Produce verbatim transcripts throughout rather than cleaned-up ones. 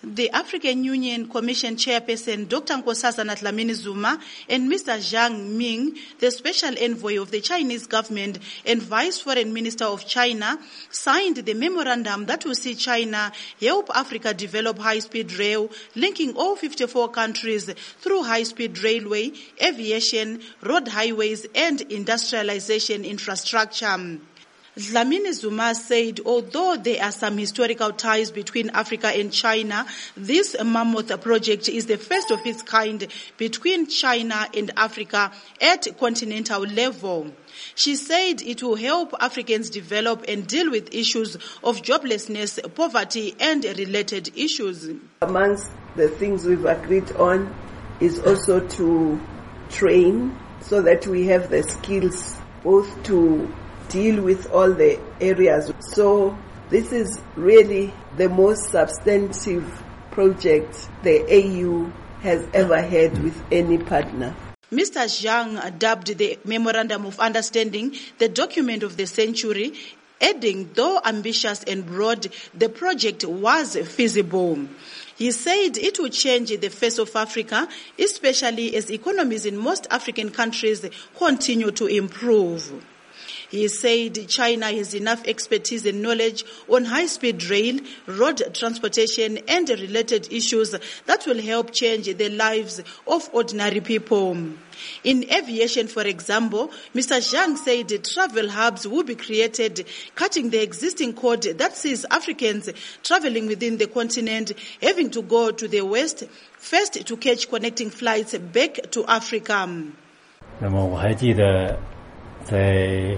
The African Union Commission Chairperson Doctor Nkosazana Dlamini-Zuma and Mister Zhang Ming, the Special Envoy of the Chinese government and Vice Foreign Minister of China, signed the memorandum that will see China help Africa develop high-speed rail, linking all fifty-four countries through high-speed railway, aviation, road highways, and industrialization infrastructure. Dlamini-Zuma said although there are some historical ties between Africa and China, this mammoth project is the first of its kind between China and Africa at continental level. She said it will help Africans develop and deal with issues of joblessness, poverty, and related issues. Amongst the things we've agreed on is also to train so that we have the skills both to deal with all the areas. So this is really the most substantive project the A U has ever had with any partner. Mister Zhang dubbed the Memorandum of Understanding the document of the century, adding, though ambitious and broad, the project was feasible. He said it will change the face of Africa, especially as economies in most African countries continue to improve. He said China has enough expertise and knowledge on high-speed rail, road transportation, and related issues that will help change the lives of ordinary people. In aviation, for example, Mister Zhang said travel hubs will be created, cutting the existing code that sees Africans traveling within the continent having to go to the west first to catch connecting flights back to Africa. 那么我还记得在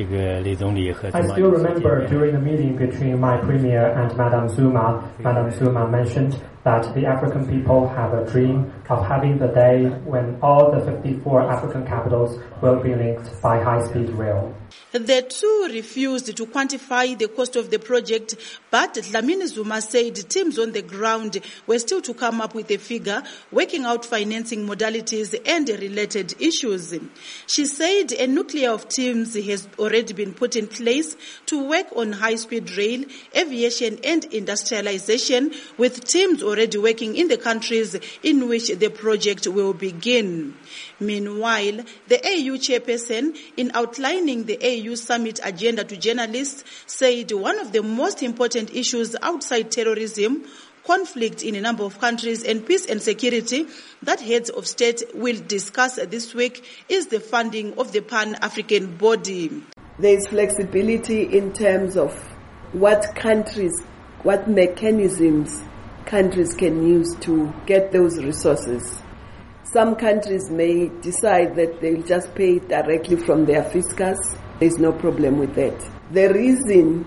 I still remember during the meeting between my premier and Madame Zuma, Madame Zuma mentioned that the African people have a dream of having the day when all the fifty-four African capitals will be linked by high-speed rail. The two refused to quantify the cost of the project, but Dlamini-Zuma said teams on the ground were still to come up with a figure, working out financing modalities and related issues. She said a nucleus of teams has already been put in place to work on high-speed rail, aviation and industrialization, with teams already working in the countries in which the project will begin. Meanwhile, the A U chairperson, in outlining the A U summit agenda to journalists, said one of the most important issues outside terrorism, conflict in a number of countries, and peace and security that heads of state will discuss this week is the funding of the Pan-African body. There is flexibility in terms of what countries, what mechanisms countries can use to get those resources. Some countries may decide that they'll just pay directly from their fiscus. There's no problem with that. The reason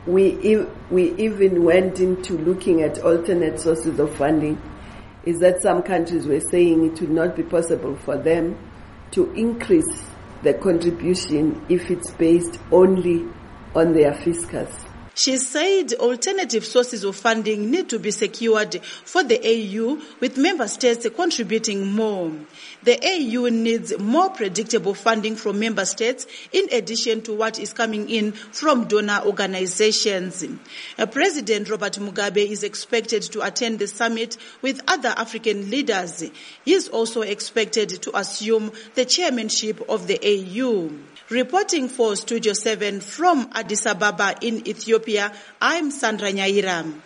we we even went into looking at alternate sources of funding is that some countries were saying it would not be possible for them to increase the contribution if it's based only on their fiscus. She said alternative sources of funding need to be secured for the A U, with member states contributing more. The A U needs more predictable funding from member states in addition to what is coming in from donor organizations. President Robert Mugabe is expected to attend the summit with other African leaders. He is also expected to assume the chairmanship of the A U. Reporting for Studio seven from Addis Ababa in Ethiopia, I'm Sandra Nyaira.